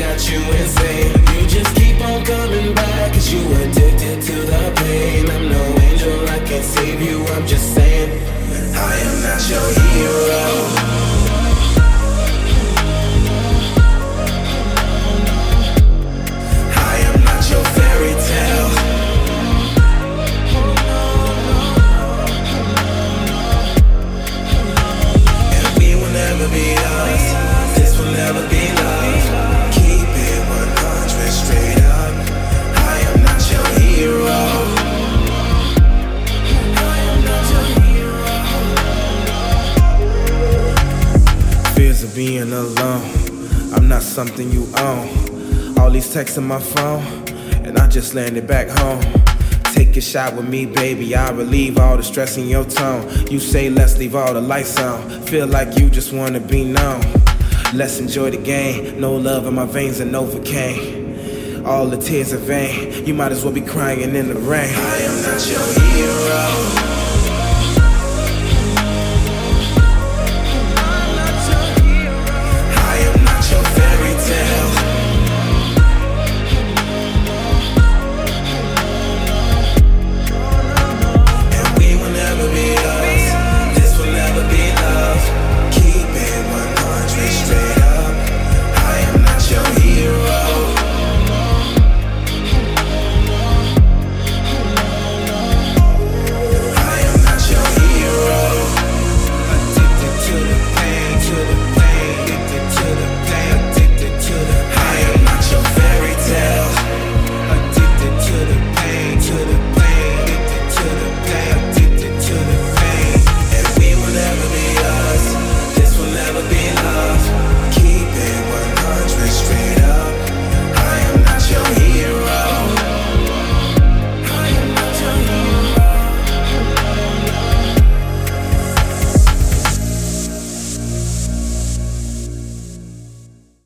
got you insane. You just keep on coming back, cause you addicted to the pain. I'm no angel, I can't save you, I'm just saying I am not your hero. Fears of being alone, I'm not something you own. All these texts on my phone, and I just landed back home. Take a shot with me, baby, I'll relieve all the stress in your tone. You say let's leave all the lights on, feel like you just wanna be known. Let's enjoy the game, no love in my veins and Novocaine. All the tears are vain, you might as well be crying in the rain. I am not your hero.